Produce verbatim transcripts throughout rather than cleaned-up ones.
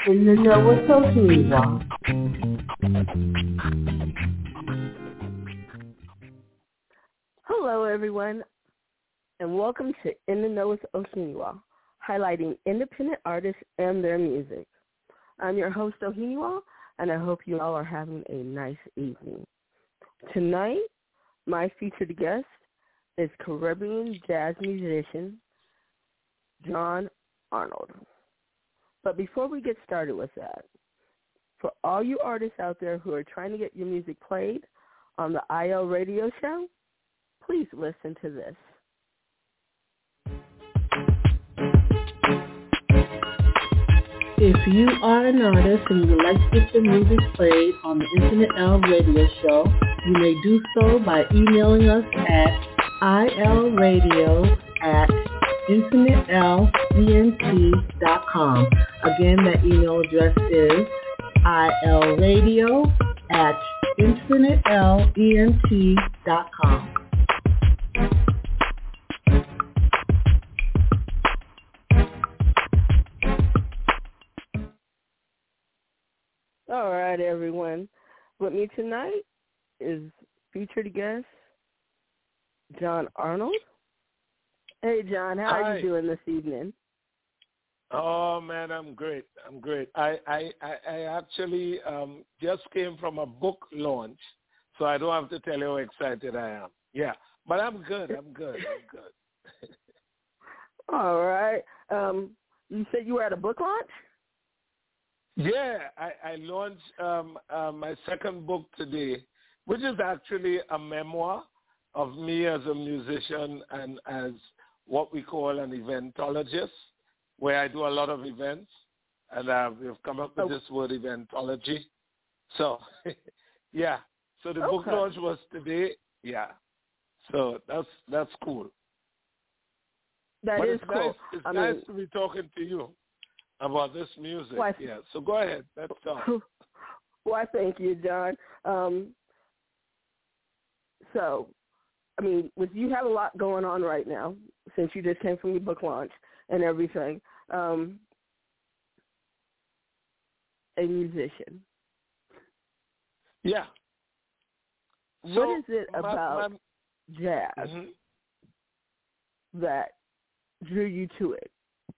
In the know with Sohiniwa. Hello, everyone, and welcome to In the Know with Ohiniwa, highlighting independent artists and their music. I'm your host, Ohiniwa, and I hope you all are having a nice evening. Tonight, my featured guest is Caribbean jazz musician John Arnold. But before we get started with that, for all you artists out there who are trying to get your music played on the I L radio show, please listen to this. If you are an artist and you would like to get your music played on the Infinite L radio show, you may do so by emailing us at ilradio at infinite l e n t dot com. Again, that email address is ilradio at infinite l e n t dot com. All right, everyone. With me tonight is featured guest John Arnold. Hey, John, how Hi. are you doing this evening? Oh man, I'm great. I'm great. I I I, I actually um, just came from a book launch, so I don't have to tell you how excited I am. Yeah, but I'm good. I'm good. I'm good. All right. Um, you said you were at a book launch? Yeah, I, I launched um, uh, my second book today, which is actually a memoir of me as a musician and as what we call an eventologist, where I do a lot of events, and uh, we've come up with Oh. this word eventology. So, yeah. So the book Okay. launch was today. Yeah. So that's that's cool. That but is it's cool. Nice, it's I nice mean, to be talking to you about this music. Why- Yeah. So go ahead. Let's talk. Why, thank you, John. Um, so, I mean, with you have a lot going on right now since you just came from your book launch and everything. Um, a musician. Yeah. What So is it my- about my- jazz mhm. that drew you to it?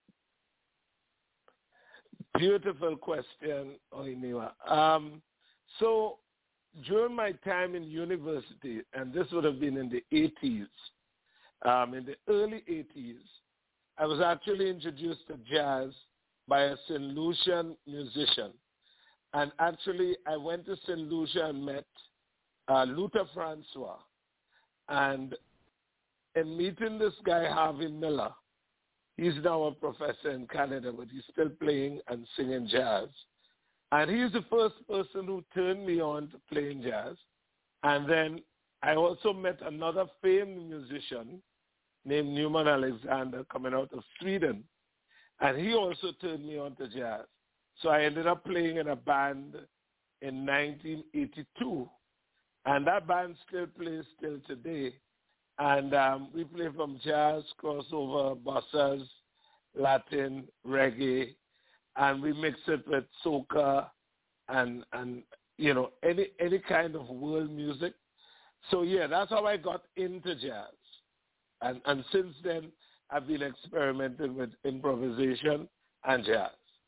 Beautiful question, Oiniwa. Um, so during my time in university, and this would have been in the eighties, um, in the early eighties, I was actually introduced to jazz by a Saint Lucian musician. And actually, I went to Saint Lucia and met uh, Luther Francois. And in meeting this guy, Harvey Miller, he's now a professor in Canada, but he's still playing and singing jazz. And he's the first person who turned me on to playing jazz. And then I also met another famed musician named Newman Alexander coming out of Sweden. And he also turned me on to jazz. So I ended up playing in a band in nineteen eighty-two. And that band still plays till today. And um, we play from jazz, crossover, bossas, Latin, reggae, and we mix it with soca and, and you know, any any kind of world music. So, yeah, that's how I got into jazz. And, and since then, I've been experimenting with improvisation and jazz.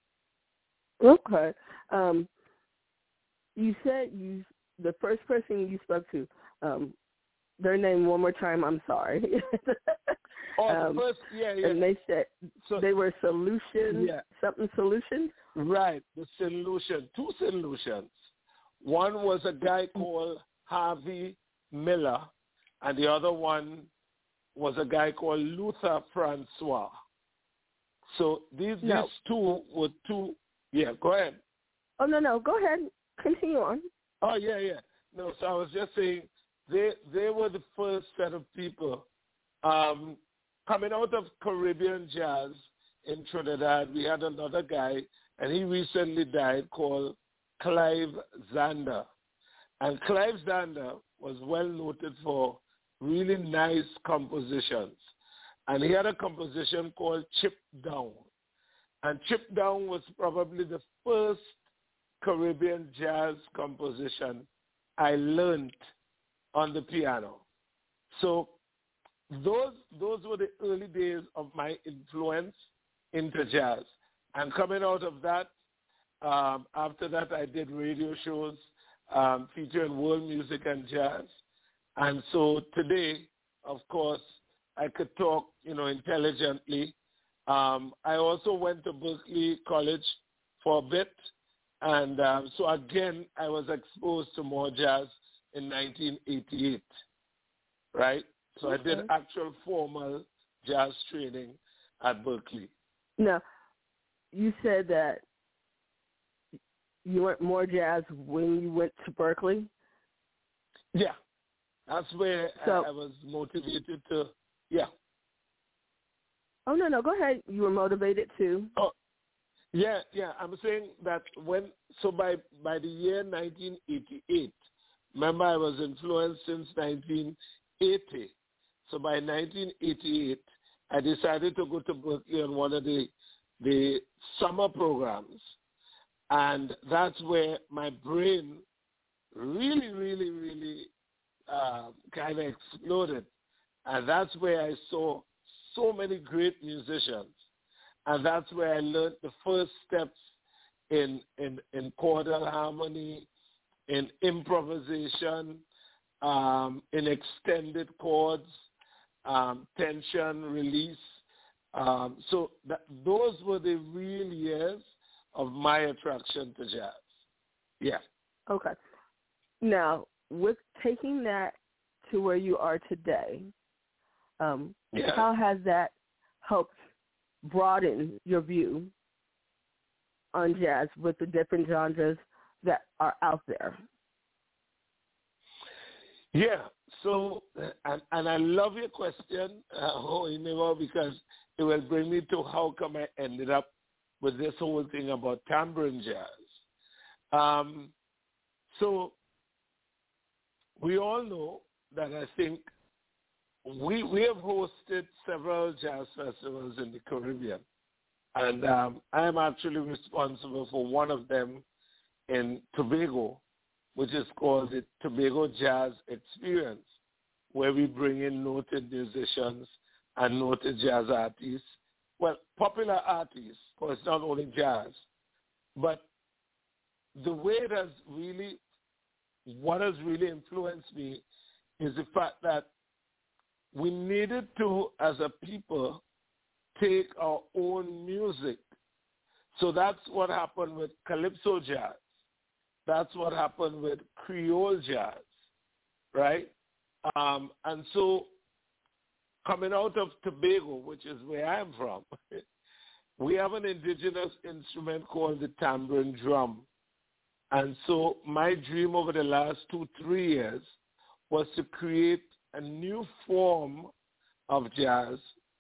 Okay. Um, you said you the first person you spoke to, um, their name one more time. I'm sorry. Oh, um, the first, yeah, yeah. And they said so, they were solutions, yeah. something solutions? Right, the solution, two solutions. One was a guy called Harvey Miller, and the other one was a guy called Luther Francois. So these, No. these two were two, yeah, go ahead. Oh, no, no. Go ahead. Continue on. Oh, yeah, yeah. No, so I was just saying they they were the first set of people um, coming out of Caribbean jazz in Trinidad. We had another guy, and he recently died, called Clive Zander. And Clive Zander was well noted for really nice compositions. And he had a composition called Chip Down. And Chip Down was probably the first Caribbean jazz composition I learned on the piano. So those those were the early days of my influence into jazz. And coming out of that, um, after that I did radio shows um, featuring world music and jazz. And so today, of course, I could talk, you know, intelligently. Um, I also went to Berklee College for a bit. And um, so again, I was exposed to more jazz in nineteen eighty-eight, right? So okay. I did actual formal jazz training at Berklee. Now, you said that you went more jazz when you went to Berklee? Yeah. That's where so, I, I was motivated to, yeah. Oh, no, no, go ahead. You were motivated too. Oh, yeah, yeah. I'm saying that when, so by, by the year nineteen eighty-eight, remember I was influenced since nineteen eighty. So by nineteen eighty-eight, I decided to go to Berklee on one of the, the summer programs. And that's where my brain really, really, really uh, kind of exploded. And that's where I saw so many great musicians. And that's where I learned the first steps in, in, in chordal harmony, in improvisation, um, in extended chords, um, tension, release. Um, so that, those were the real years of my attraction to jazz. Yeah. Okay. Now, with taking that to where you are today, um, yeah. how has that helped broaden your view on jazz with the different genres that are out there? Yeah. So, and, and I love your question, uh, Hoiniwa, because it will bring me to how come I ended up with this whole thing about tambourine jazz. Um, so we all know that I think we we have hosted several jazz festivals in the Caribbean, and um, I am actually responsible for one of them in Tobago, which is called the Tobago Jazz Experience, where we bring in noted musicians and noted jazz artists. Well, popular artists, because it's not only jazz, but the way it has really, what has really influenced me is the fact that we needed to, as a people, take our own music. So that's what happened with Calypso jazz. That's what happened with Creole jazz, right? Um, and so coming out of Tobago, which is where I'm from, we have an indigenous instrument called the tambourine drum. And so my dream over the last two, three years was to create a new form of jazz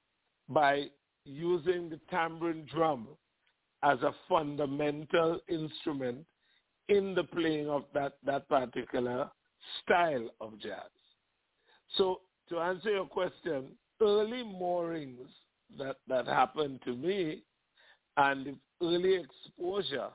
by using the tambourine drum as a fundamental instrument in the playing of that, that particular style of jazz. So to answer your question, early moorings that, that happened to me and early exposure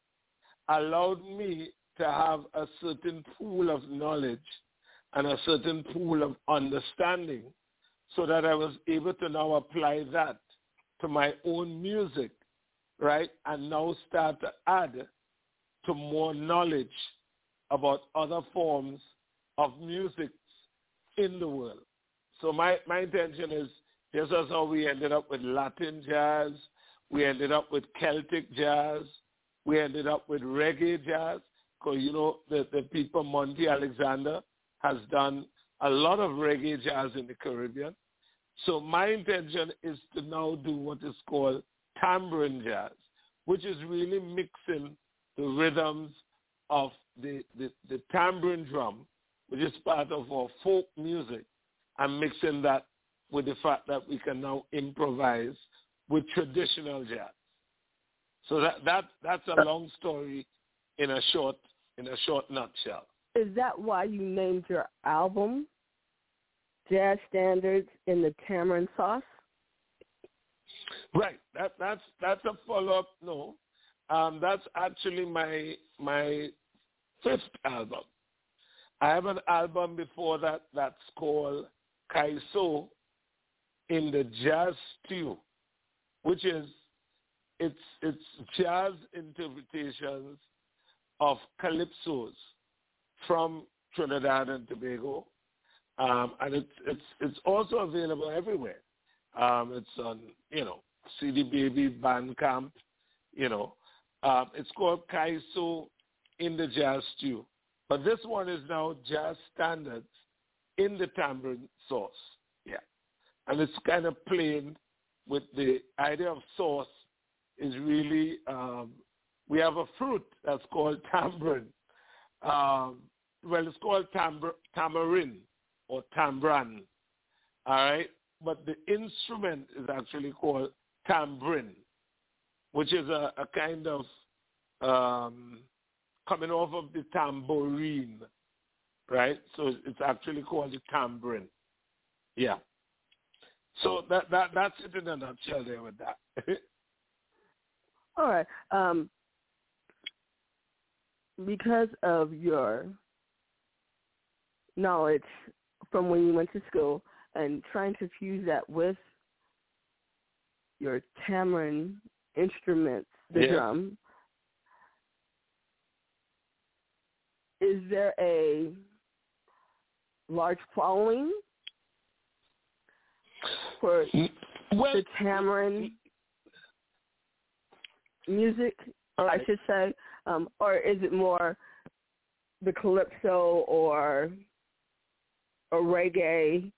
allowed me to have a certain pool of knowledge and a certain pool of understanding so that I was able to now apply that to my own music, right? And now start to add to more knowledge about other forms of music in the world. So my, my intention is, just as how we ended up with Latin jazz, we ended up with Celtic jazz, we ended up with reggae jazz, because, you know, the, the people, Monty Alexander, has done a lot of reggae jazz in the Caribbean. So my intention is to now do what is called tambourine jazz, which is really mixing the rhythms of the, the, the tambourine drum, which is part of our folk music, and mixing that with the fact that we can now improvise with traditional jazz. So that, that that's a long story in a short in a short nutshell. Is that why you named your album Jazz Standards in the Tamarind Sauce? Right. That that's that's a follow up. No, um, that's actually my my fifth album. I have an album before that that's called Kaiso in the Jazz Stew, which is it's it's jazz interpretations of calypsos from Trinidad and Tobago, um, and it's it's it's also available everywhere. Um, it's on you know C D Baby, Bandcamp, you know. Um, it's called Kaiso in the Jazz Stew, but this one is now jazz standards in the tambourine sauce. Yeah, and it's kind of plain with the idea of sauce is really um, we have a fruit that's called tambourine. Um, well, it's called tamar- tamarind or tambran, all right? But the instrument is actually called tambourine, which is a, a kind of um, coming off of the tambourine, right? So it's actually called the tambourine. Yeah. So that, that that's it in a nutshell there with that. All right. Um, because of your knowledge from when you went to school and trying to fuse that with your tamarind instruments, the yes. drum, is there a large following for well, the tamarind music, right. I should say, um, or is it more the calypso or or reggae?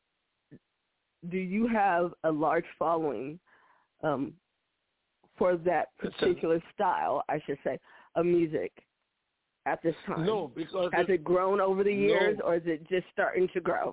Do you have a large following um, for that particular style, I should say, of music at this time? No, because has it grown over the years, no, or is it just starting to grow?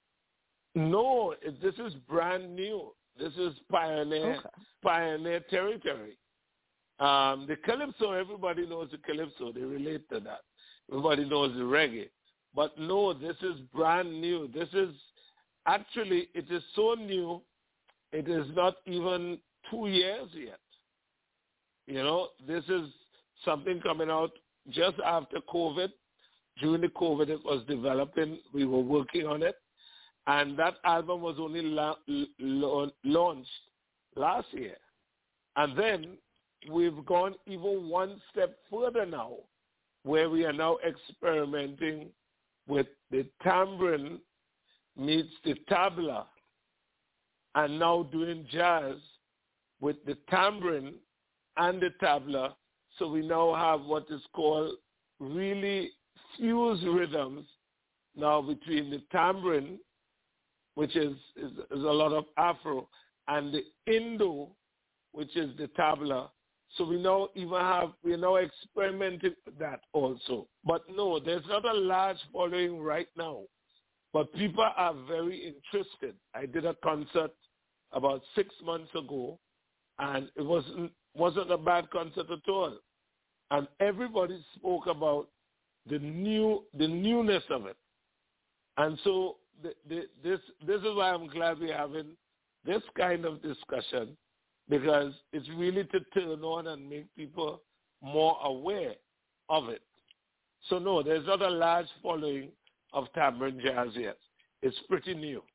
No, it, this is brand new. This is pioneer Okay. pioneer territory. Um, the calypso, everybody knows the calypso. They relate to that. Everybody knows the reggae. But no, this is brand new. This is actually, it is so new, it is not even two years yet. You know, this is something coming out just after COVID. During the COVID, it was developing. We were working on it. And that album was only la- la- launched last year. And then we've gone even one step further now, where we are now experimenting with the tambourine meets the tabla, and now doing jazz with the tambourine and the tabla. So we now have what is called really fused rhythms now between the tambourine, which is, is, is a lot of Afro, and the Indo, which is the tabla. So we now even have, we're now experimenting with that also. But no, there's not a large following right now. But people are very interested. I did a concert about six months ago, and it wasn't, wasn't a bad concert at all. And everybody spoke about the new, the newness of it. And so the, the, this, this is why I'm glad we're having this kind of discussion, because it's really to turn on and make people more aware of it. So no, there's not a large following of tambourine jazz yet. It's pretty new.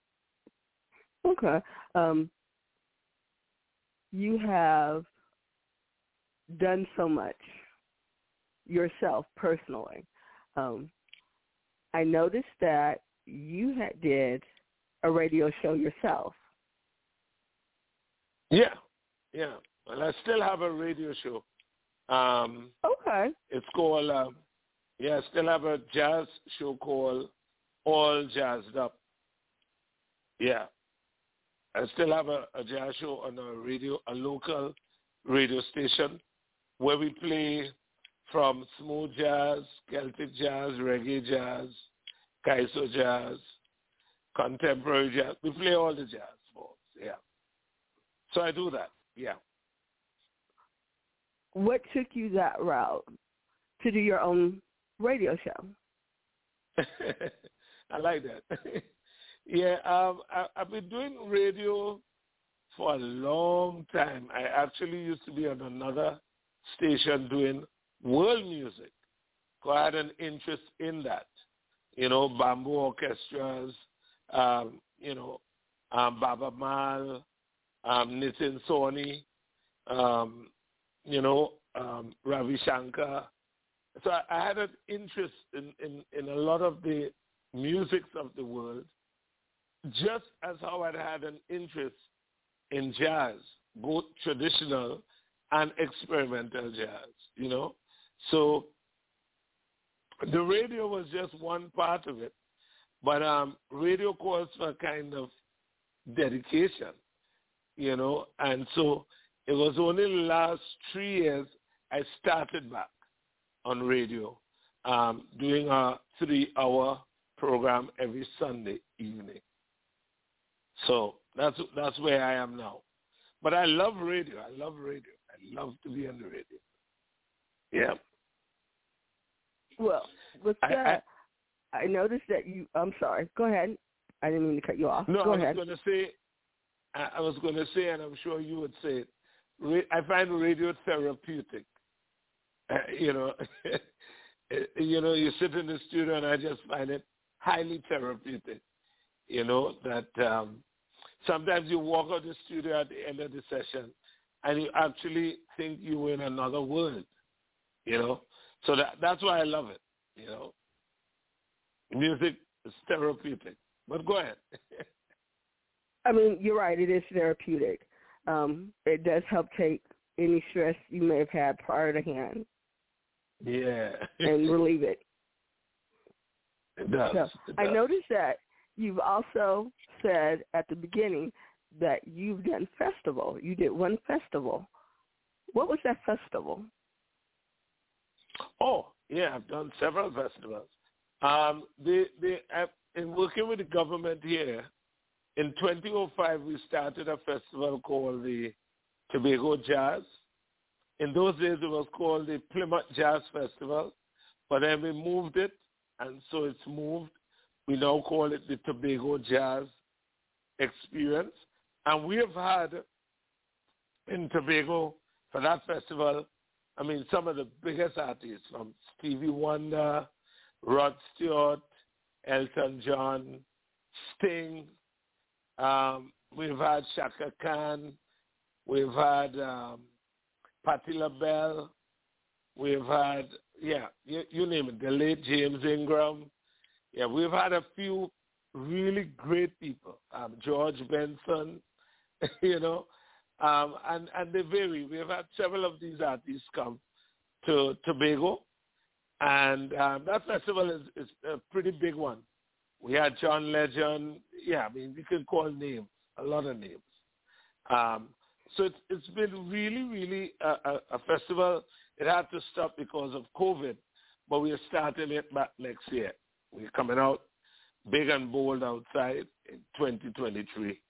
Okay. Um, you have done so much yourself personally. Um, I noticed that you had did a radio show yourself. Yeah, yeah. Well, I still have a radio show. Um, okay. It's called, um, yeah, I still have a jazz show called All Jazzed Up. Yeah. I still have a, a jazz show on a radio, a local radio station, where we play from smooth jazz, Celtic jazz, reggae jazz, Kaiso jazz, contemporary jazz. We play all the jazz forms, yeah. So I do that, yeah. What took you that route to do your own radio show? I like that. yeah, um, I, I've been doing radio for a long time. I actually used to be on another station doing world music. So I had an interest in that. You know, bamboo orchestras, um, you know, um, Baba Mal, um, Nitin Sawhney, um, you know, um, Ravi Shankar. So I, I had an interest in, in, in a lot of the musics of the world, just as how I'd had an interest in jazz, both traditional and experimental jazz, you know. So the radio was just one part of it, but um, radio calls for a kind of dedication, you know, and so it was only the last three years I started back on radio, um, doing a three-hour program every Sunday evening. So that's that's where I am now. But I love radio. I love radio. I love to be on the radio. Yeah. Well, with I, that, I, I noticed that you. I'm sorry. Go ahead. I didn't mean to cut you off. No, Go I ahead. was going to say. I, I was going to say, and I'm sure you would say it. I find radio therapeutic. Uh, you know, you know, you sit in the studio, and I just find it highly therapeutic. You know that um, sometimes you walk out the studio at the end of the session, and you actually think you're in another world. You know, so that that's why I love it. You know, music is therapeutic. But go ahead. I mean, you're right. It is therapeutic. Um, it does help take any stress you may have had prior to hand. Yeah. And relieve it. It does. So it I does. noticed that you've also said at the beginning that you've done festival. You did one festival. What was that festival? Oh, yeah, I've done several festivals. Um, they, they, I've, in working with the government here, in twenty oh five, we started a festival called the Tobago Jazz. In those days, it was called the Plymouth Jazz Festival, but then we moved it, and so it's moved. We now call it the Tobago Jazz Experience. And we have had in Tobago, for that festival, I mean, some of the biggest artists, from Stevie Wonder, Rod Stewart, Elton John, Sting. Um, we've had Chaka Khan. We've had um, Patti LaBelle. We've had, yeah, you, you name it, the late James Ingram. Yeah, we've had a few really great people. Um, George Benson, you know, um, and, and they vary. We've had several of these artists come to Tobago, and um, that festival is, is a pretty big one. We had John Legend. Yeah, I mean, we can call names, a lot of names. Um, so it's, it's been really, really a, a, a festival. It had to stop because of COVID, but we are starting it back next year. We're coming out big and bold outside in twenty twenty-three.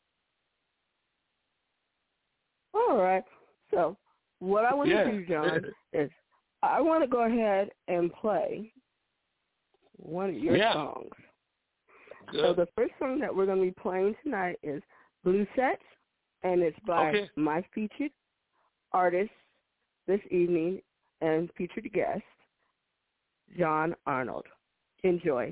All right. So what I want yeah. to do, John, is I want to go ahead and play one of your yeah. songs. Good. So the first song that we're going to be playing tonight is Blue Sets, and it's by okay. my featured artist this evening and featured guest, John Arnold. Enjoy.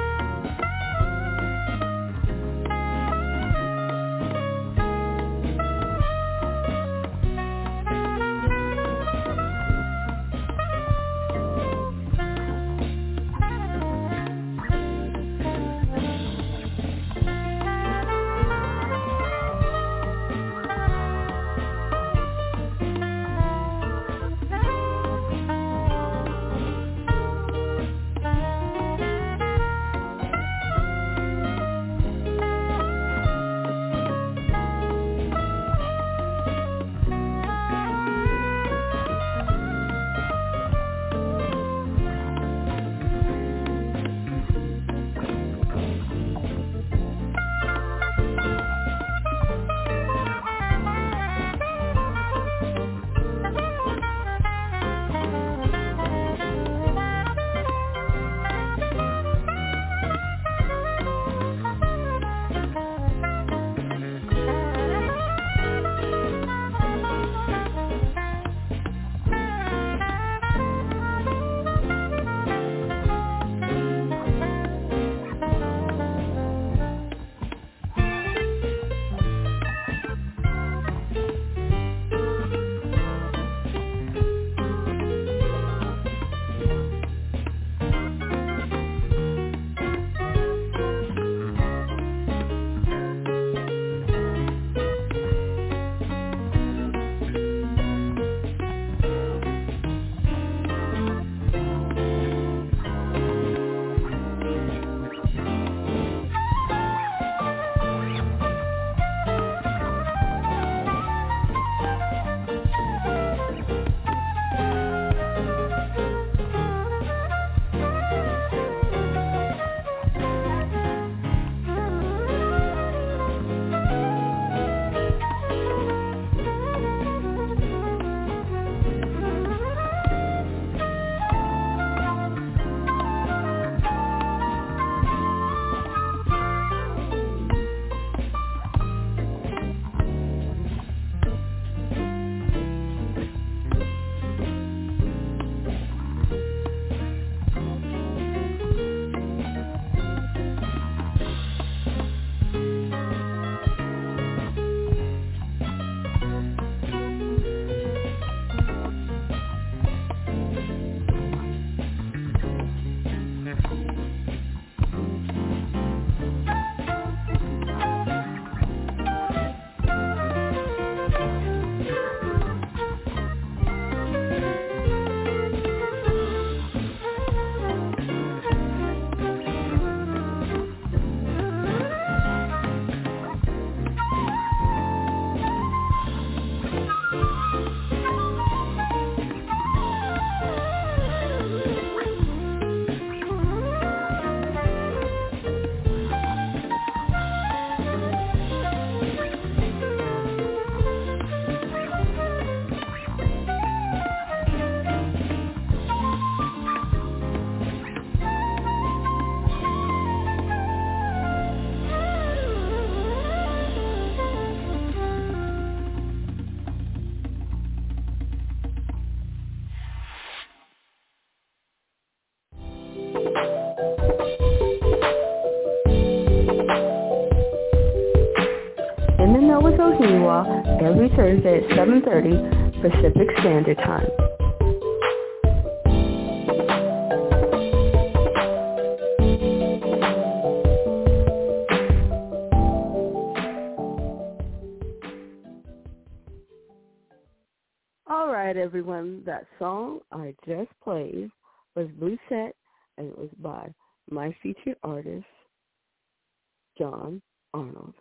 Thank you. In the Know with Ohiniwa every Thursday at seven thirty Pacific Standard Time. All right, everyone. That song I just played was Blue Set, and it was by my featured artist, John Arnold.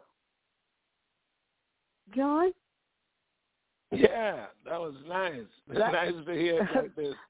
John? Yeah, that was nice. It's that, nice to hear it like this.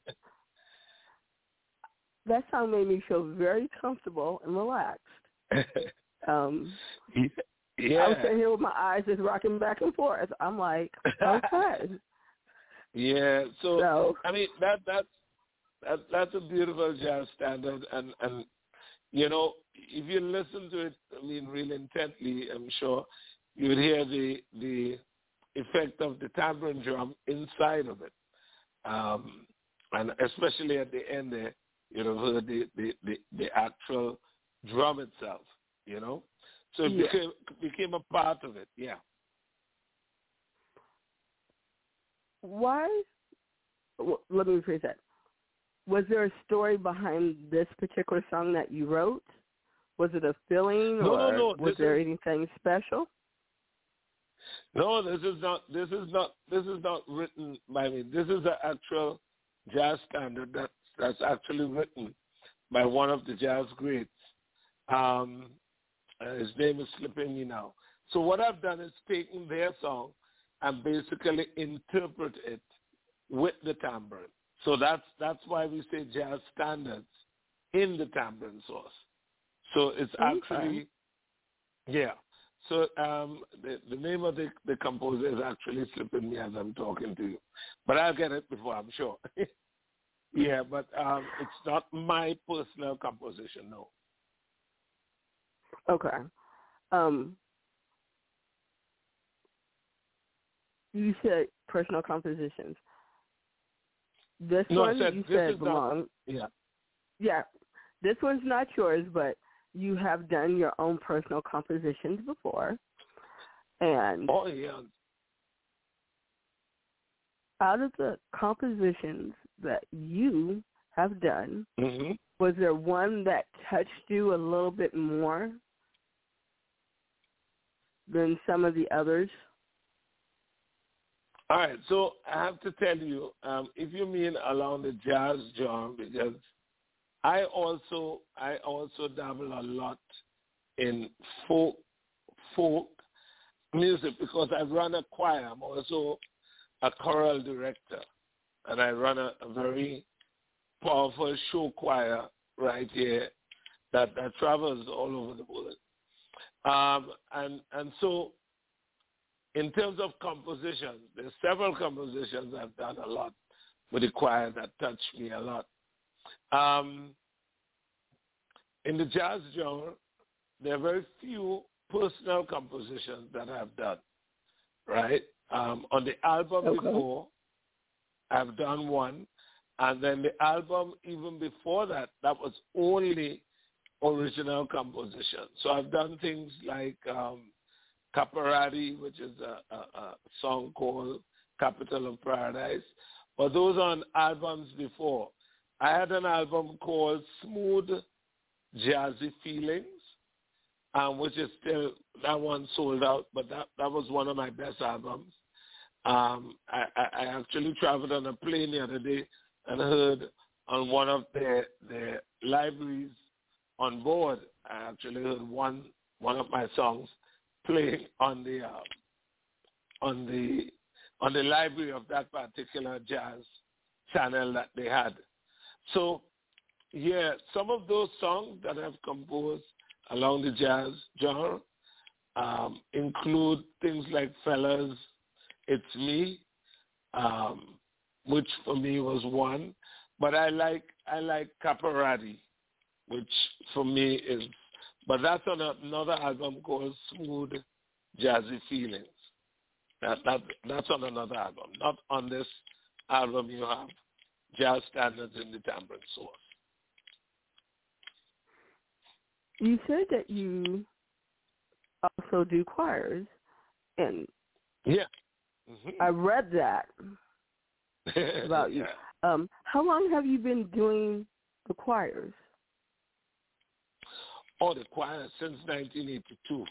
That song made me feel very comfortable and relaxed. Um, yeah. I was sitting here with my eyes just rocking back and forth. I'm like, okay. Yeah, so, so I mean, that that's that, that's a beautiful jazz standard, and, and, you know, if you listen to it, I mean, really intently, I'm sure you would hear the the effect of the tambourine drum inside of it. Um, and especially at the end there, you know, heard the, the, the, the actual drum itself, you know. So it yeah. became, became a part of it, yeah. Why? Well, let me rephrase that. Was there a story behind this particular song that you wrote? Was it a feeling, no, or no, no. was This there is, anything special? No, this is not. This is not. This is not written by me. This is the actual jazz standard that's that's actually written by one of the jazz greats. Um, uh, his name is slipping me now. So what I've done is taken their song and basically interpret it with the tambourine. So that's that's why we say jazz standards in the tambourine source. So it's actually, okay. yeah. So um, the, the name of the, the composer is actually slipping me as I'm talking to you. But I'll get it before, I'm sure. yeah, but um, it's not my personal composition, no. Okay. Um, you said personal compositions. This no, one I said, you this said is belong. not, yeah. Yeah. This one's not yours, but you have done your own personal compositions before. And oh, yeah. out of the compositions that you have done, Mm-hmm. was there one that touched you a little bit more than some of the others? All right, so I have to tell you, um, if you mean along the jazz genre, because I also I also dabble a lot in folk folk music because I run a choir. I'm also a choral director, and I run a, a very powerful show choir right here that, that travels all over the world. Um, and and so in terms of compositions, there's several compositions I've done a lot with the choir that touched me a lot. Um, in the jazz genre, there are very few personal compositions that I've done, right? Um, on the album Okay. before, I've done one. And then the album even before that, that was only original composition. So I've done things like um, Caparati, which is a, a, a song called Capital of Paradise. But those are on albums before. I had an album called Smooth Jazzy Feelings, um, which is still, that one sold out, but that, that was one of my best albums. Um, I, I, I actually traveled on a plane the other day and heard on one of their, their libraries on board, I actually heard one one of my songs playing on the uh, on the on the library of that particular jazz channel that they had. So, yeah, some of those songs that I've composed along the jazz genre um, include things like Fellas, It's Me, um, which for me was one. But I like I like Caparati, which for me is, but that's on another album called Smooth Jazzy Feelings. That, that that's on another album, not on this album. You have Jazz Standards in the Tambourine Source. you said that you also do choirs, and yeah, mm-hmm. I read that about you. Yeah. Um, how long have you been doing the choirs? Oh, the choir since nineteen eighty-two.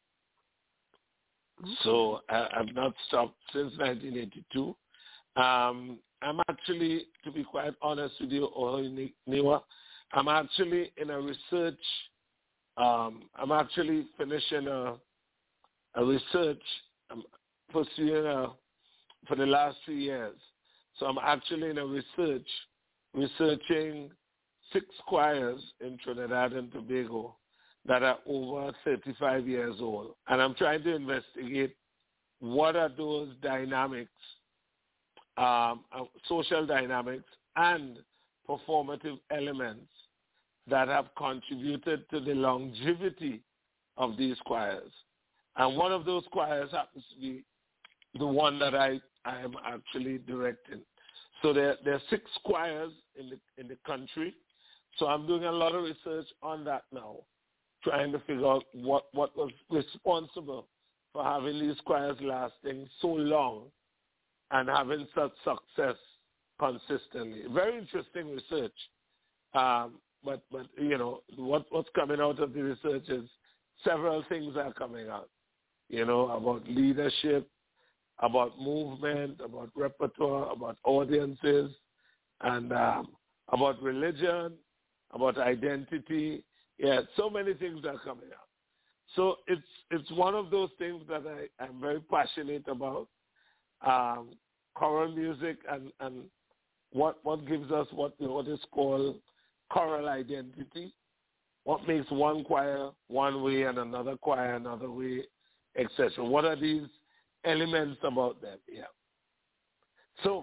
Okay. So I, I've not stopped since nineteen eighty-two. Um, I'm actually, to be quite honest with you, Niwa, I'm actually in a research. Um, I'm actually finishing a, a research. I'm pursuing a, for the last three years. So I'm actually in a research, researching six choirs in Trinidad and Tobago that are over thirty-five years old. And I'm trying to investigate what are those dynamics, um, social dynamics and performative elements that have contributed to the longevity of these choirs. And one of those choirs happens to be the one that I, I am actually directing. So there, there are six choirs in the, in the country. So I'm doing a lot of research on that now, trying to figure out what, what was responsible for having these choirs lasting so long and having such success consistently. Very interesting research. Um, but, but, you know, what, what's coming out of the research is several things are coming out, you know, about leadership, about movement, about repertoire, about audiences, and um, about religion, about identity. Yeah, so many things are coming out. So it's it's one of those things that I, I'm very passionate about, um, choral music and, and what what gives us what what is called choral identity, what makes one choir one way and another choir another way, et cetera. What are these elements about them? Yeah. So,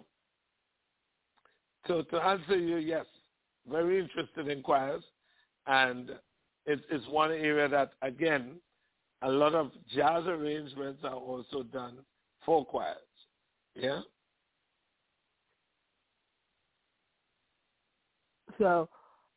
so to answer you, yes, very interested in choirs, and it's, it's one area that, again, a lot of jazz arrangements are also done for choirs. Yeah. So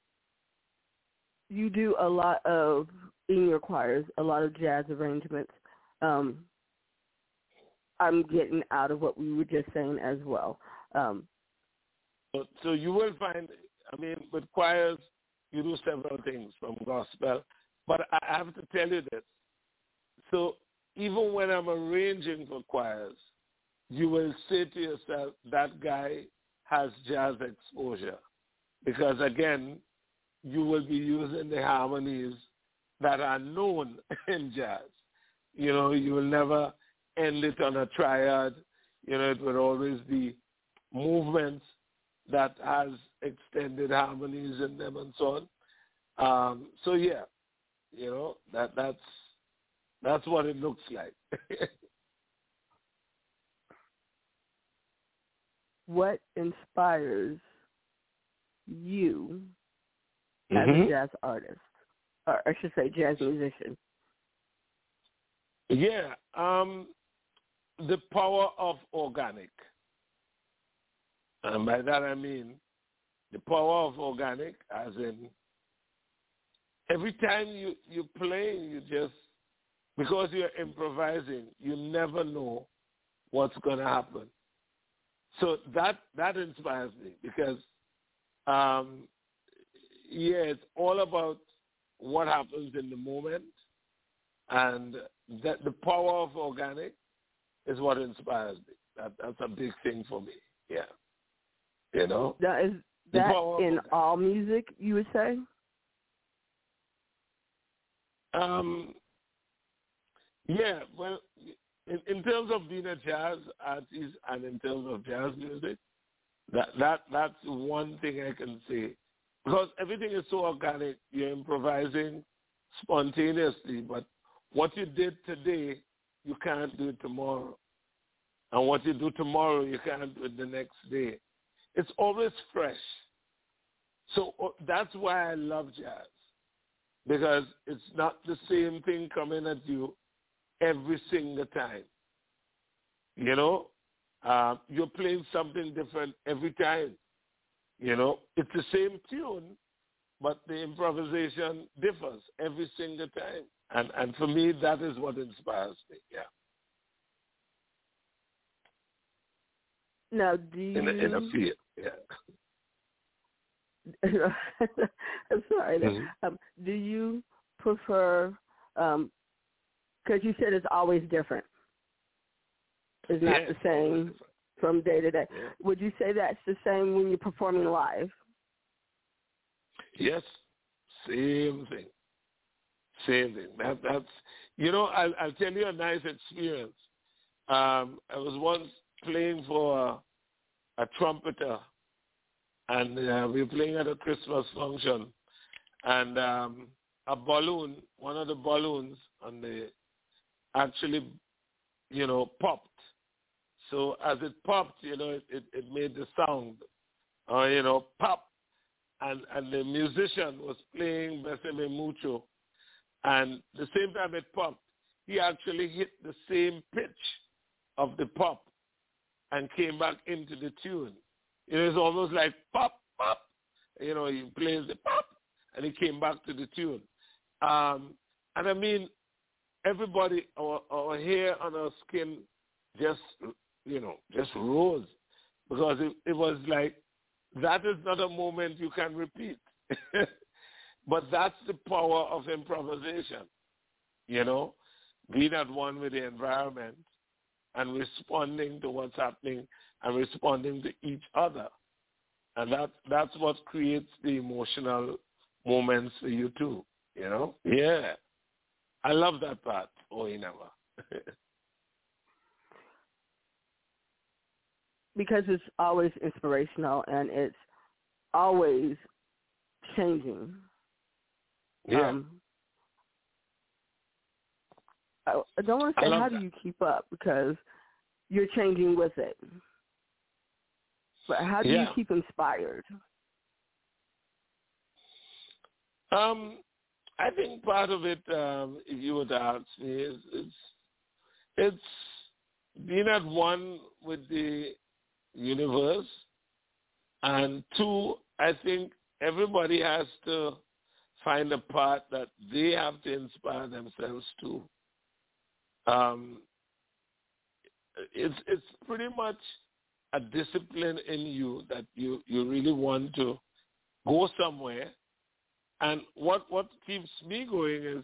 you do a lot of, in your choirs, a lot of jazz arrangements. Um, I'm getting out of what we were just saying as well. Um, so, so you will find, I mean, with choirs, you do several things from gospel, but I have to tell you this. So even when I'm arranging for choirs, you will say to yourself, that guy has jazz exposure. Because, again, you will be using the harmonies that are known in jazz. You know, you will never end it on a triad. You know, it will always be movements that has extended harmonies in them and so on. Um, so, yeah, you know, that that's that's what it looks like. what inspires you as mm-hmm. a jazz artist, or I should say jazz musician? Yeah, um, the power of organic. And by that I mean the power of organic, as in every time you, you play, you just, because you're improvising, you never know what's going to happen. So that, that inspires me because, um, yeah, it's all about what happens in the moment, and that the power of organic is what inspires me. That, that's a big thing for me, yeah. You know? Now, is that in all music, you would say? Um, yeah, well, in, in terms of being a jazz artist and in terms of jazz music, that, that that's one thing I can say. Because everything is so organic, you're improvising spontaneously, but what you did today, you can't do it tomorrow. And what you do tomorrow, you can't do it the next day. It's always fresh. So uh, that's why I love jazz, because it's not the same thing coming at you every single time. You know, uh, you're playing something different every time. You know, it's the same tune, but the improvisation differs every single time. And and for me, that is what inspires me, yeah. Now, do you... In a, in a field, yeah. Sorry. Mm-hmm. Um, do you prefer, um, because you said it's always different. It's not yeah, the same from day to day. Yeah. Would you say that's the same when you're performing live? Yes, same thing. Same thing. That, that's, you know, I'll, I'll tell you a nice experience. Um, I was once playing for a, a trumpeter, and uh, we were playing at a Christmas function, and um, a balloon, one of the balloons on the, actually, you know, popped. So as it popped, you know, it, it, it made the sound, uh, you know, pop. And, and the musician was playing Besame Mucho. And the same time it popped, he actually hit the same pitch of the pop and came back into the tune. It was almost like pop, pop. You know, he plays the pop, and he came back to the tune. Um, and I mean, everybody, our, our hair on our skin just, you know, just rose, because it, it was like, that is not a moment you can repeat. But that's the power of improvisation, you know, being at one with the environment and responding to what's happening and responding to each other. And that, that's what creates the emotional moments for you too, you know? Yeah. I love that part, Ohinawa. Because it's always inspirational and it's always changing. Yeah. Um, I, I don't want to say how that. do you keep up, because you're changing with it. But how do yeah. you keep inspired? Um, I think part of it, um, if you were to ask me, is it's, it's being at one with the universe, and two, I think everybody has to find a part that they have to inspire themselves to. Um, it's it's pretty much a discipline in you that you, you really want to go somewhere. And what, what keeps me going is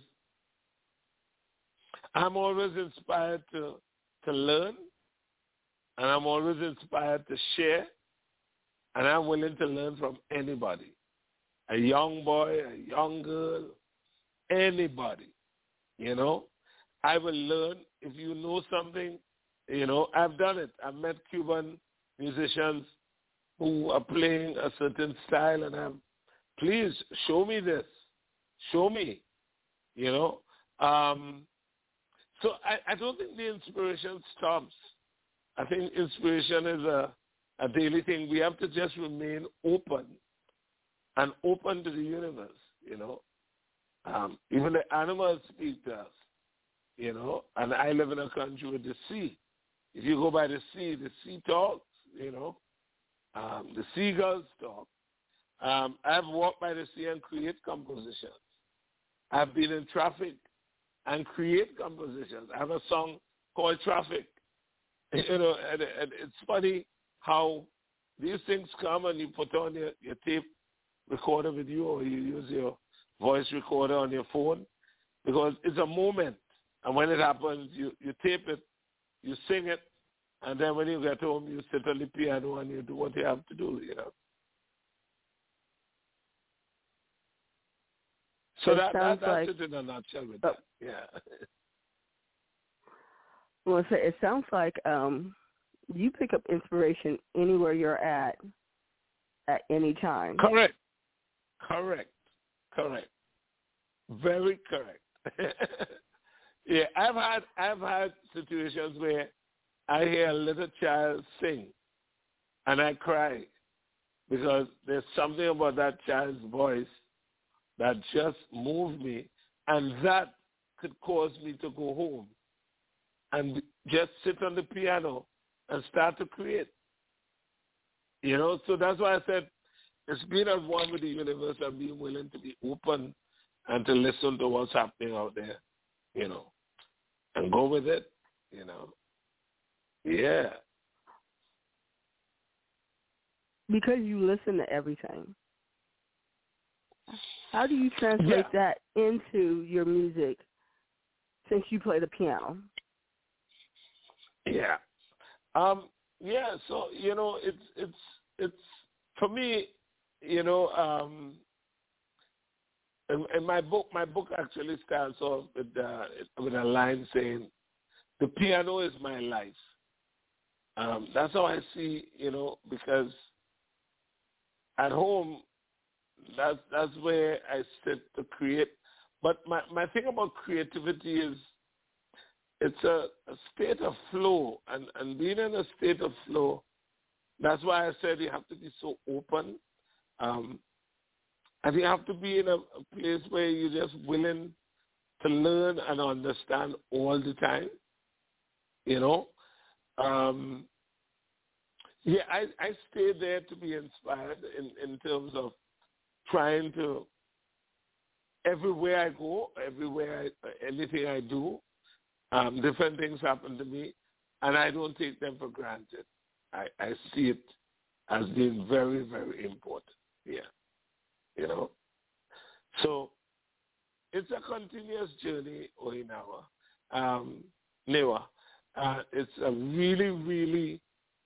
I'm always inspired to to learn, and I'm always inspired to share, and I'm willing to learn from anybody. A young boy, a young girl, anybody, you know. I will learn. If you know something, you know, I've done it. I've met Cuban musicians who are playing a certain style, and I'm, please show me this. Show me, you know. Um, so I, I don't think the inspiration stops. I think inspiration is a, a daily thing. We have to just remain open and open to the universe, you know. Um, even the animals speak to us, you know, and I live in a country with the sea. If you go by the sea, the sea talks, you know. Um, the seagulls talk. Um, I've walked by the sea and create compositions. I've been in traffic and create compositions. I have a song called Traffic. You know, and, and it's funny how these things come and you put on your, your tape recorder with you, or you use your voice recorder on your phone, because it's a moment. And when it happens, you, you tape it, you sing it, and then when you get home, you sit on the piano and you do what you have to do, you know. So it that, that that's like, it in a nutshell with oh, that. Yeah. Well, so it sounds like um, you pick up inspiration anywhere you're at, at any time. Correct. Correct. Correct. Very correct. Yeah, I've had I've had situations where I hear a little child sing and I cry, because there's something about that child's voice that just moved me, and that could cause me to go home and just sit on the piano and start to create. You know, so that's why I said it's being at one with the universe and being willing to be open and to listen to what's happening out there, you know, and go with it, you know. Yeah. Because you listen to everything. How do you translate yeah. that into your music since you play the piano? Yeah. Um, yeah, so, you know, it's, it's, it's, for me, you know, um, in, in my book, my book actually starts off with, uh, with a line saying, the piano is my life. Um, that's how I see, you know, because at home, that's, that's where I sit to create. But my, my thing about creativity is it's a, a state of flow, and, and being in a state of flow, that's why I said you have to be so open. Um, and you have to be in a, a place where you're just willing to learn and understand all the time, you know. Um, yeah, I, I stay there to be inspired in, in terms of trying to, everywhere I go, everywhere, I, anything I do, um, different things happen to me, and I don't take them for granted. I, I see it as being very, very important. Yeah, you know. So it's a continuous journey, Ohinawa. Um, Newa. Uh, it's a really, really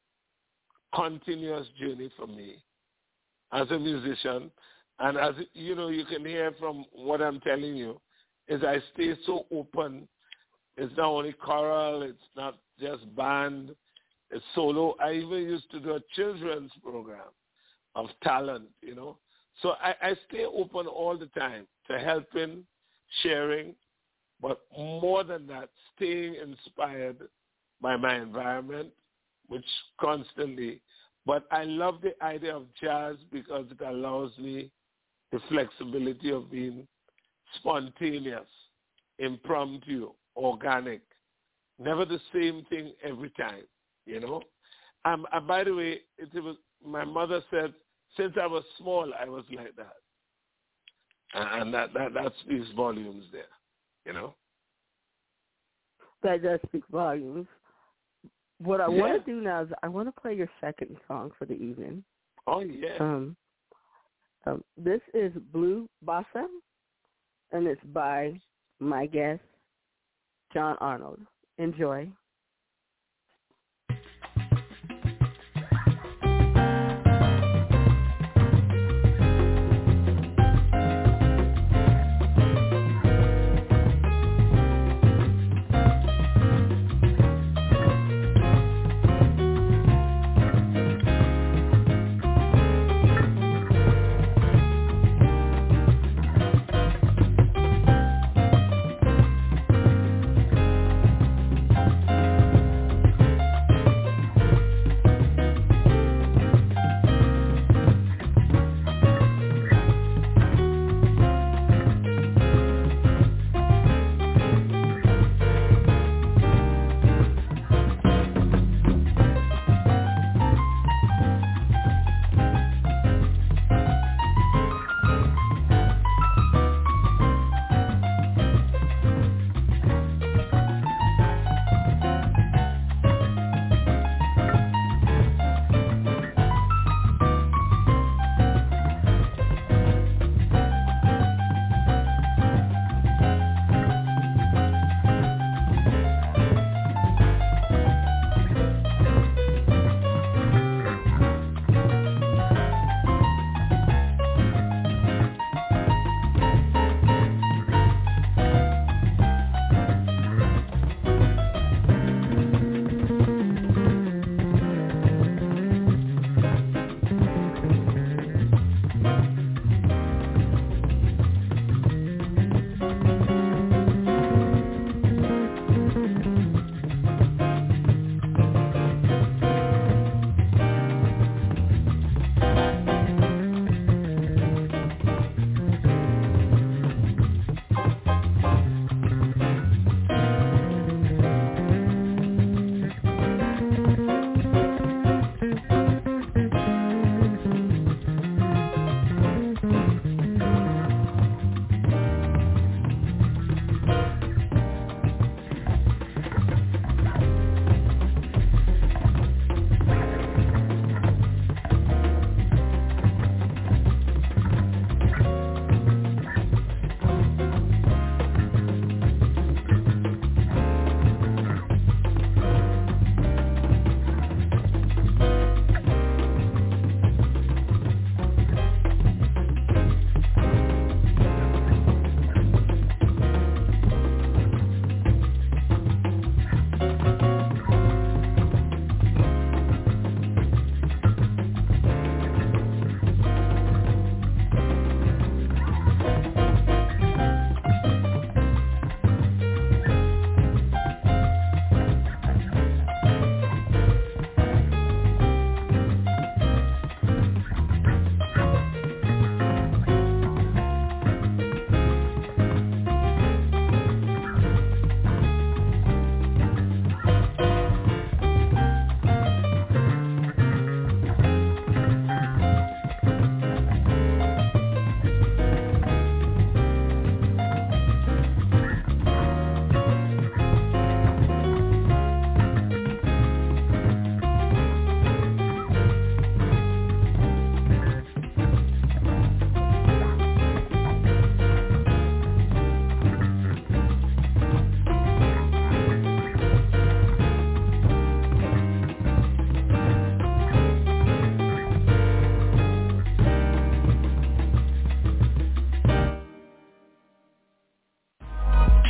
continuous journey for me as a musician. And as you know, you can hear from what I'm telling you, is I stay so open. It's not only choral, it's not just band, it's solo. I even used to do a children's program of talent, you know. So I, I stay open all the time to helping, sharing, but more than that, staying inspired by my environment, which constantly, but I love the idea of jazz because it allows me the flexibility of being spontaneous, impromptu, organic, never the same thing every time, you know. Um, and by the way, it, it was, my mother said, since I was small, I was like that. And that, that, that speaks volumes there, you know. That does speak volumes. What I Yeah. want to do now is I want to play your second song for the evening. Oh, yeah. Um, um, this is Blue Bossa, and it's by my guest, John Arnold. Enjoy.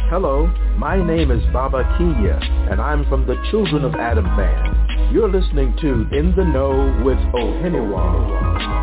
Hello, my name is Baba Kenya, and I'm from the Children of Adam Band. You're listening to In the Know with Oheniwa.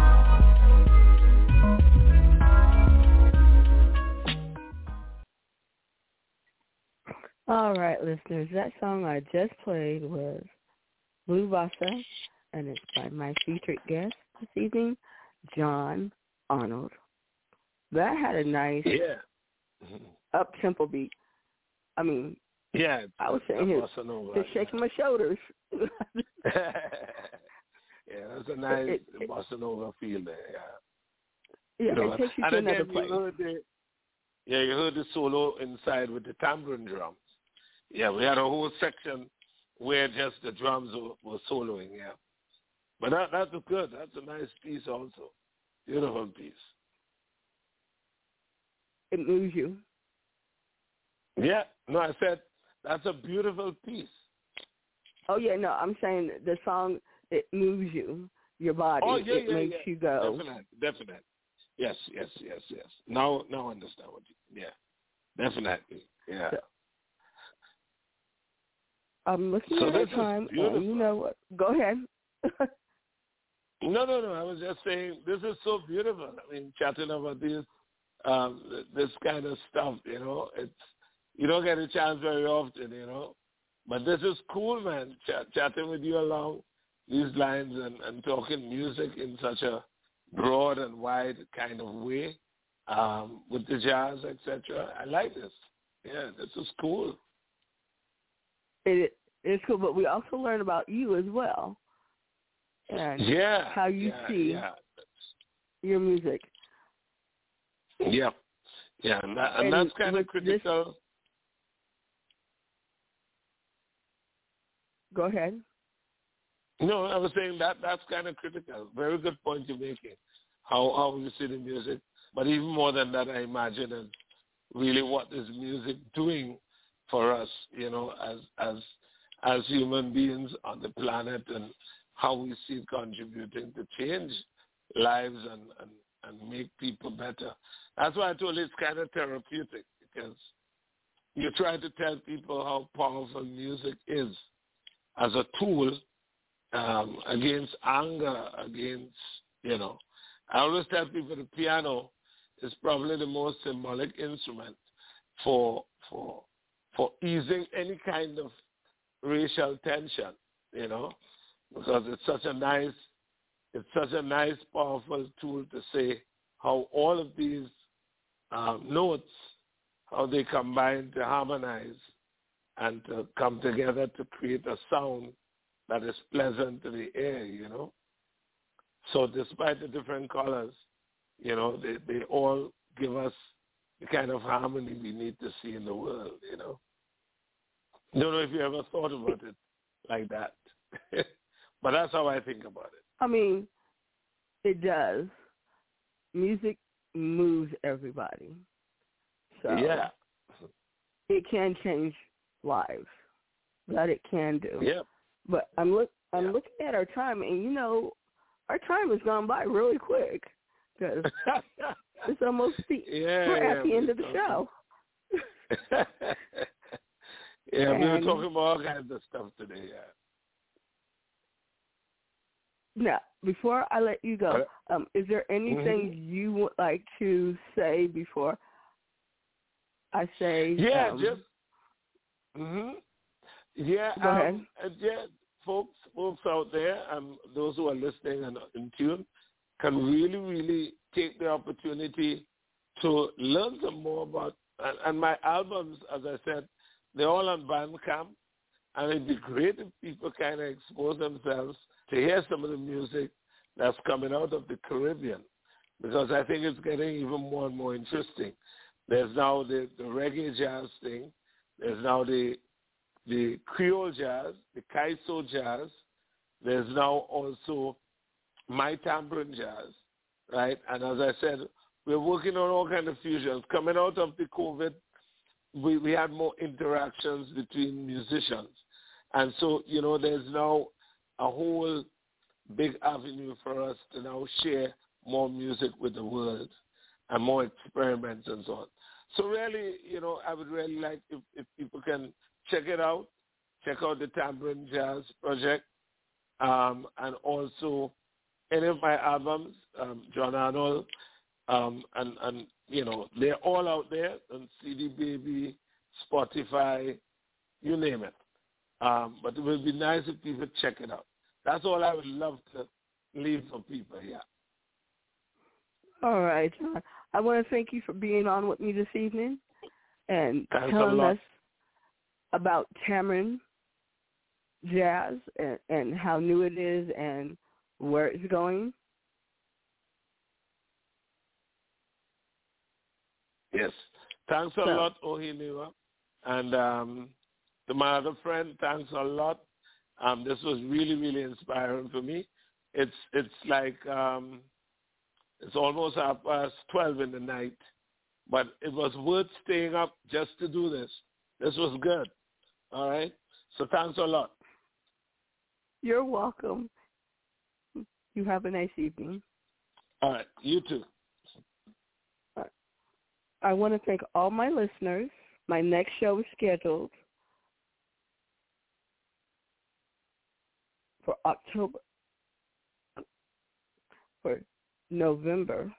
All right, listeners, that song I just played was Blue Bossa, and it's by my featured guest this evening, John Arnold. That had a nice yeah. up-tempo beat. I mean, yeah, I was saying here, just shaking my shoulders. yeah, that's a nice it, it, bossa nova feel there, yeah. Yeah, you know, it takes you and to again, another place. You heard the, yeah, you heard the solo inside with the tambourine drums. Yeah, we had a whole section where just the drums were, were soloing, yeah. But that that was good. That's a nice piece also. Beautiful piece. It moves you. Yeah. No, I said that's a beautiful piece. Oh, yeah, no, I'm saying the song, it moves you, your body. Oh, yeah, it yeah, makes yeah. you go. Definitely, definitely. Yes, yes, yes, yes. Now, now I understand what you, yeah, definitely, yeah. So, I'm looking so at the time, and you know what? Go ahead. no, no, no. I was just saying this is so beautiful. I mean, chatting about this, um, this kind of stuff. You know, it's you don't get a chance very often. You know, but this is cool, man. Ch- chatting with you along these lines and, and talking music in such a broad and wide kind of way um, with the jazz, et cetera. I like this. Yeah, this is cool. It is cool, but we also learn about you as well, and yeah, how you yeah, see yeah. your music. Yeah, yeah, and, that, and, and that's kind of critical. This... Go ahead. No, I was saying that that's kind of critical. Very good point you're making. How how you see the music, but even more than that, I imagine is really what is music doing for us, you know, as as as human beings on the planet, and how we see it contributing to change lives and, and, and make people better. That's why I told you it's kind of therapeutic, because you try to tell people how powerful music is as a tool um, against anger, against, you know. I always tell people the piano is probably the most symbolic instrument for for for easing any kind of racial tension, you know, because it's such a nice, it's such a nice, powerful tool to say how all of these um, notes, how they combine to harmonize and to come together to create a sound that is pleasant to the ear, you know. So despite the different colors, you know, they, they all give us the kind of harmony we need to see in the world, you know. I don't know if you ever thought about it like that. But that's how I think about it. I mean, it does. Music moves everybody. So yeah. It can change lives. That it can do. Yeah. But I'm look I'm yeah. looking at our time, and you know, our time has gone by really quick, because it's almost the yeah, we're yeah, at the end of the talking. show. yeah, and we were talking about all kinds of stuff today. Yeah. Now, before I let you go, um, is there anything mm-hmm. you would like to say before I say? Yeah, um, just. Mm-hmm. Yeah, go um, ahead. Yeah, folks, folks out there, and those who are listening and in tune, can really, really take the opportunity to learn some more about. And, and my albums, as I said, they're all on Bandcamp, and it'd be great if people kind of expose themselves to hear some of the music that's coming out of the Caribbean, because I think it's getting even more and more interesting. There's now the, the reggae jazz thing. There's now the the Creole jazz, the Kaiso jazz. There's now also my tambourine jazz, right? And as I said, we're working on all kinds of fusions. Coming out of the COVID, we, we had more interactions between musicians. And so, you know, there's now a whole big avenue for us to now share more music with the world. and more experiments and so on. So really, you know, I would really like if, if people can check it out, check out the Tambourine Jazz Project, um, and also any of my albums, um, John Arnold, um, and, and, you know, they're all out there on C D Baby, Spotify, you name it. Um, but it would be nice if people check it out. That's all I would love to leave for people here. All right, John. I want to thank you for being on with me this evening and Thanks telling us about Tambourine Jazz and, and how new it is and where it's going. Yes. Thanks a so. lot, Ohiniwa. And um, to my other friend, thanks a lot. Um, this was really, really inspiring for me. It's it's like um, it's almost half past twelve in the night, but it was worth staying up just to do this. This was good. All right? So thanks a lot. You're welcome. You have a nice evening. All right. You too. All right. I want to thank all my listeners. My next show is scheduled for October, for November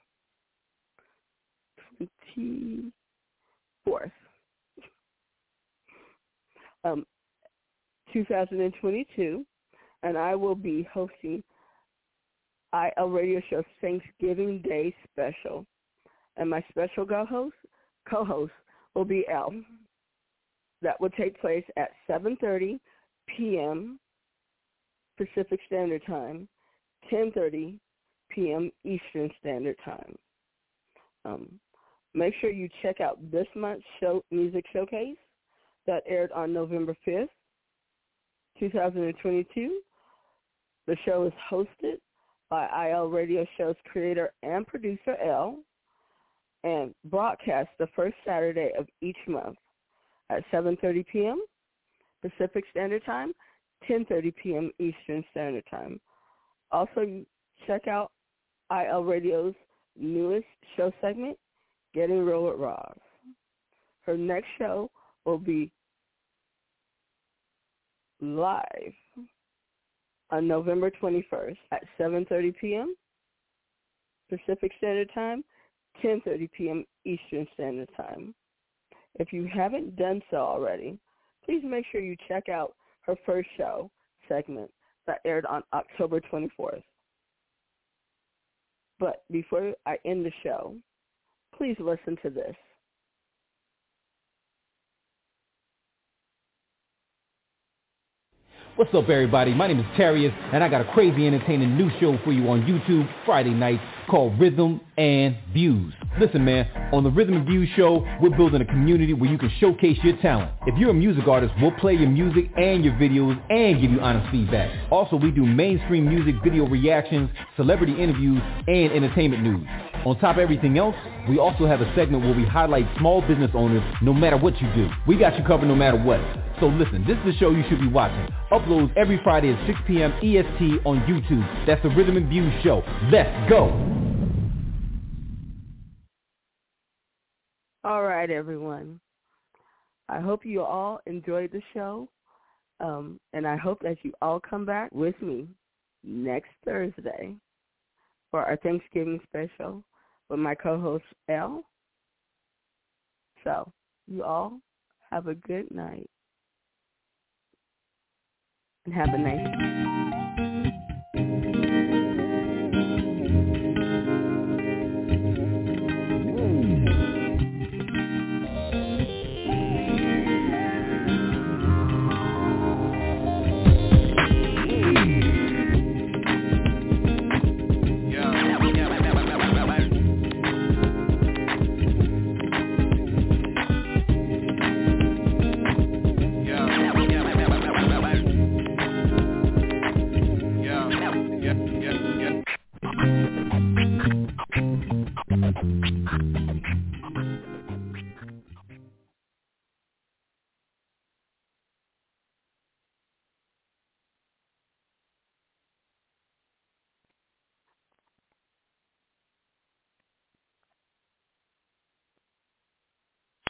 twenty-fourth, um, two thousand twenty-two, and I will be hosting I L Radio Show's Thanksgiving Day special, and my special co-host, co-host will be L. That will take place at seven thirty p.m. Pacific Standard Time, ten thirty p.m. Eastern Standard Time. Um, make sure you check out this month's show music showcase that aired on November fifth, twenty twenty-two. The show is hosted by I L Radio Show's creator and producer, L, and broadcast the first Saturday of each month at seven thirty p.m. Pacific Standard Time, ten thirty p.m. Eastern Standard Time. Also, check out I L Radio's newest show segment, Getting Real with Roz. Her next show will be live on November twenty-first at seven thirty p.m. Pacific Standard Time, ten thirty p.m. Eastern Standard Time. If you haven't done so already, please make sure you check out her first show segment that aired on October twenty-fourth. But before I end the show, please listen to this. What's up, everybody? My name is Tarius, and I got a crazy entertaining new show for you on YouTube Friday nights called Rhythm and Views. Listen, man, on the Rhythm and Views show, we're building a community where you can showcase your talent. If you're a music artist, we'll play your music and your videos and give you honest feedback. Also, we do mainstream music video reactions, celebrity interviews, and entertainment news. On top of everything else, we also have a segment where we highlight small business owners no matter what you do. We got you covered no matter what. So listen, this is the show you should be watching. Uploads every Friday at six p.m. E S T on YouTube. That's the Rhythm and Views show. Let's go. All right, everyone. I hope you all enjoyed the show, um, and I hope that you all come back with me next Thursday for our Thanksgiving special with my co-host, L. So, you all have a good night and have a nice evening.